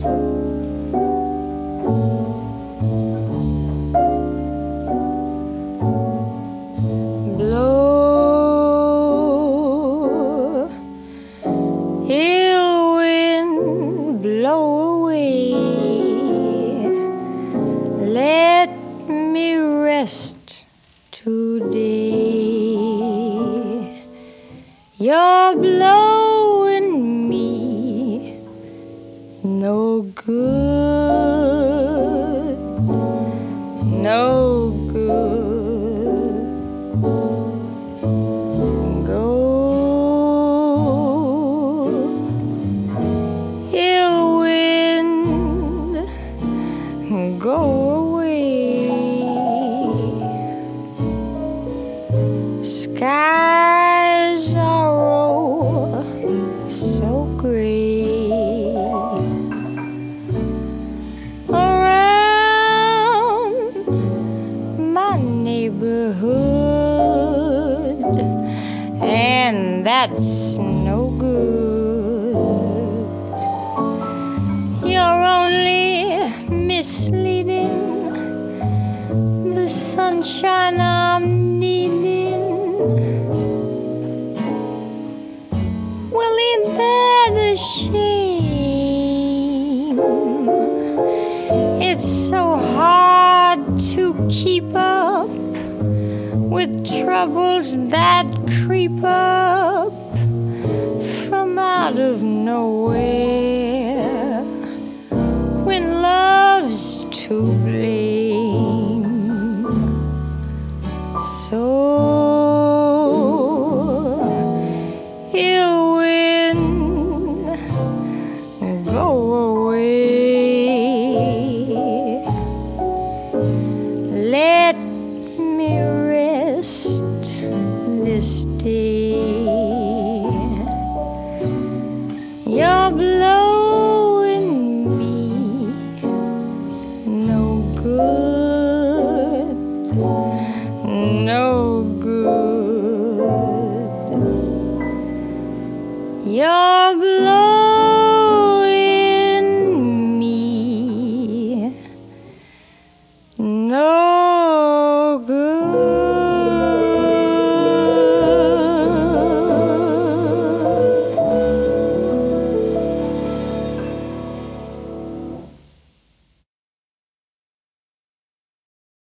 Blow, ill wind, blow away. Let me rest today. You're blowing me no good, no good. Go, ill wind, go away. Skies are oh so gray around my neighborhood, and that's no good. You're only misleading the sunshine I'm needing. Well, ain't that a shame? It's so hard to keep up with troubles that creep up from out of nowhere when love's to blame. So ill wind, go away. Let me rest this day. You're blowing me no good, no good. You're